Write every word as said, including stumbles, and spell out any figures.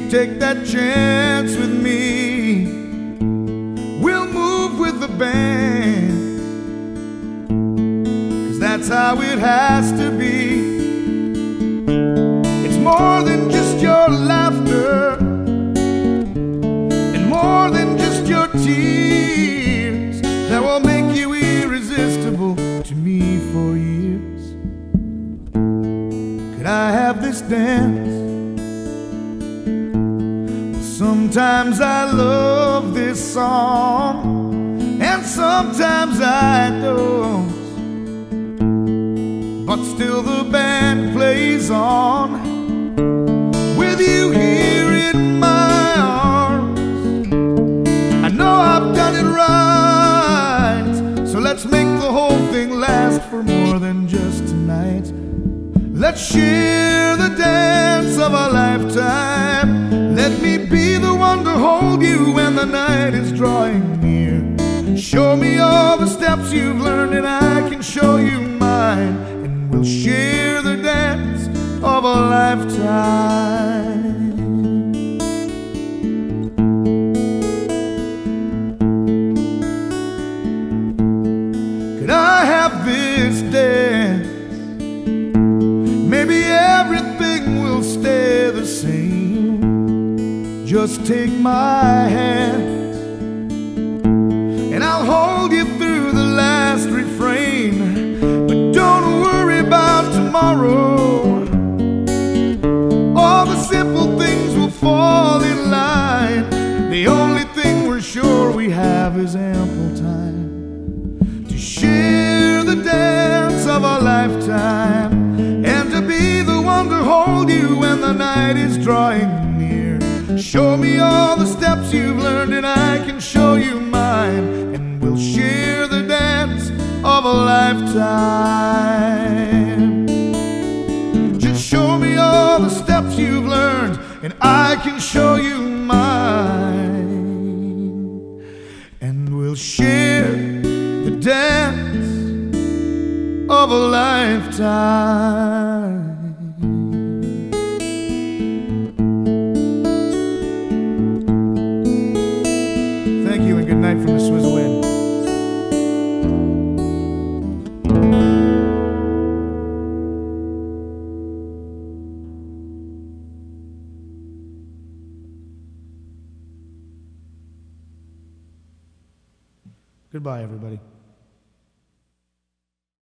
take that chance with me. We'll move with the band, 'cause that's how it has to be. It's more than just your laughter, and more than just your tears, that will make you irresistible to me for years. Could I have this dance? Sometimes I love this song, and sometimes I don't, but still the band plays on, with you here in my arms. I know I've done it right, so let's make the whole thing last for more than just tonight. Let's share the dance of a lifetime. Let me be the one to hold you when the night is drawing near. Show me all the steps you've learned and I can show you mine, and we'll share the dance of a lifetime. Could I have this dance? Maybe everything will stay the same. Just take my hand, and I'll hold you through the last refrain. But don't worry about tomorrow. All the simple things will fall in line. The only thing we're sure we have is ample time to share the dance of a lifetime, and to be the one to hold you when the night is drawing near. Show me all the steps you've learned and I can show you mine, and we'll share the dance of a lifetime. Just show me all the steps you've learned and I can show you mine, and we'll share the dance of a lifetime. Good night from the Swizzle Inn. Goodbye, everybody.